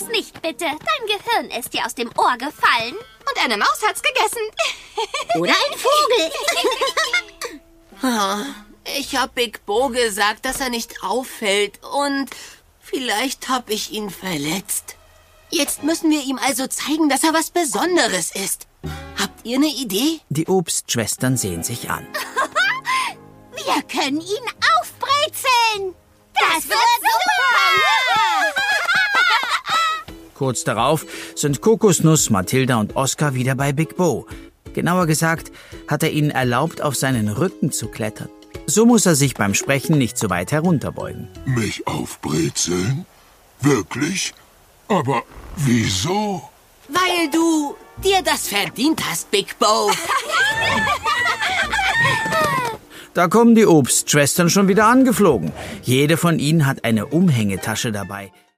Sag's nicht, bitte. Dein Gehirn ist dir aus dem Ohr gefallen. Und eine Maus hat's gegessen. Oder ein Vogel. Ich hab Big Bo gesagt, dass er nicht auffällt. Und vielleicht hab ich ihn verletzt. Jetzt müssen wir ihm also zeigen, dass er was Besonderes ist. Habt ihr eine Idee? Die Obstschwestern sehen sich an. Wir können ihn aufbrezeln. Das wird super! Kurz darauf sind Kokosnuss, Mathilda und Oskar wieder bei Big Bo. Genauer gesagt, hat er ihnen erlaubt, auf seinen Rücken zu klettern. So muss er sich beim Sprechen nicht so weit herunterbeugen. Mich aufbrezeln? Wirklich? Aber wieso? Weil du dir das verdient hast, Big Bo. Da kommen die Obstschwestern schon wieder angeflogen. Jede von ihnen hat eine Umhängetasche dabei.